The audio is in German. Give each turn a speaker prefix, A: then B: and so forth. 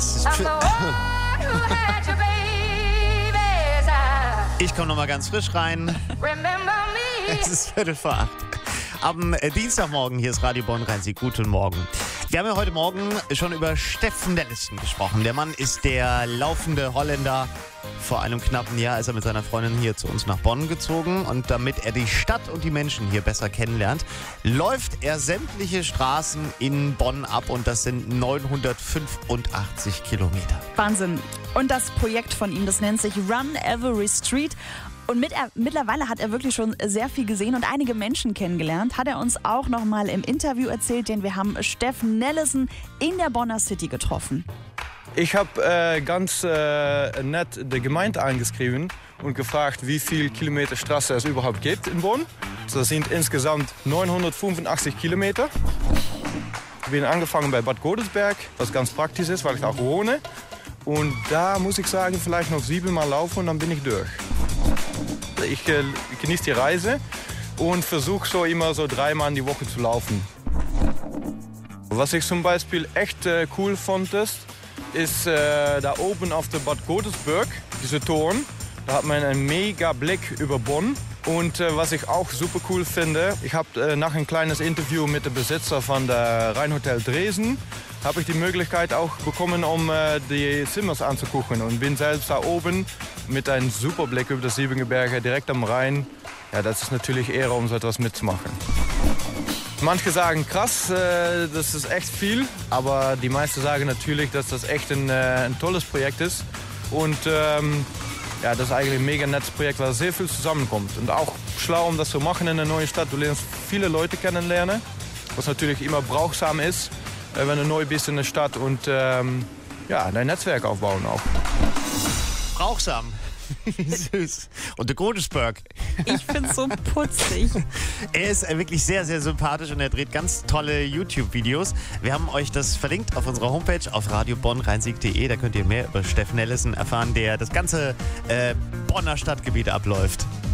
A: Ich komme nochmal ganz frisch rein. Es ist 7:45. Am Dienstagmorgen, hier ist Radio Bonn-Rhein-Sieg. Guten Morgen. Wir haben ja heute Morgen schon über Steffen Nelissen gesprochen. Der Mann ist der laufende Holländer. Vor einem knappen Jahr ist er mit seiner Freundin hier zu uns nach Bonn gezogen. Und damit er die Stadt und die Menschen hier besser kennenlernt, läuft er sämtliche Straßen in Bonn ab. Und das sind 985 Kilometer.
B: Wahnsinn. Und das Projekt von ihm, das nennt sich Run Every Street. Und mittlerweile hat er wirklich schon sehr viel gesehen und einige Menschen kennengelernt. Hat er uns auch noch mal im Interview erzählt, denn wir haben Steffen Nelissen in der Bonner City getroffen.
C: Ich habe ganz nett die Gemeinde angeschrieben und gefragt, wie viele Kilometer Straße es überhaupt gibt in Bonn. Das sind insgesamt 985 Kilometer. Ich bin angefangen bei Bad Godesberg, was ganz praktisch ist, weil ich auch wohne. Und da muss ich sagen, vielleicht noch 7-mal laufen und dann bin ich durch. Ich genieße die Reise und versuche so immer so 3-mal in die Woche zu laufen. Was ich zum Beispiel echt cool fand, ist da oben auf der Bad Godesberg, diese Turm. Da hat man einen mega Blick über Bonn. Und was ich auch super cool finde, ich habe nach ein kleines Interview mit dem Besitzer von der Rheinhotel Dresden, habe ich die Möglichkeit auch bekommen, um die Zimmers anzugucken. Und bin selbst da oben mit einem super Blick über das Siebengebirge direkt am Rhein. Ja, das ist natürlich Ehre, um so etwas mitzumachen. Manche sagen krass, das ist echt viel. Aber die meisten sagen natürlich, dass das echt ein tolles Projekt ist. Und ja, das ist eigentlich ein mega nettes Projekt, weil sehr viel zusammenkommt. Und auch schlau, um das zu machen in einer neuen Stadt. Du lernst viele Leute kennenlernen, was natürlich immer brauchsam ist, wenn du neu bist in der Stadt und ja, dein Netzwerk aufbauen auch.
A: Brauchsam. Süß. Und der Godesberg.
B: Ich find's so putzig.
A: Er ist wirklich sehr, sehr sympathisch und er dreht ganz tolle YouTube-Videos. Wir haben euch das verlinkt auf unserer Homepage auf radiobonn-rhein-sieg.de. Da könnt ihr mehr über Steffen Nelissen erfahren, der das ganze Bonner Stadtgebiet abläuft.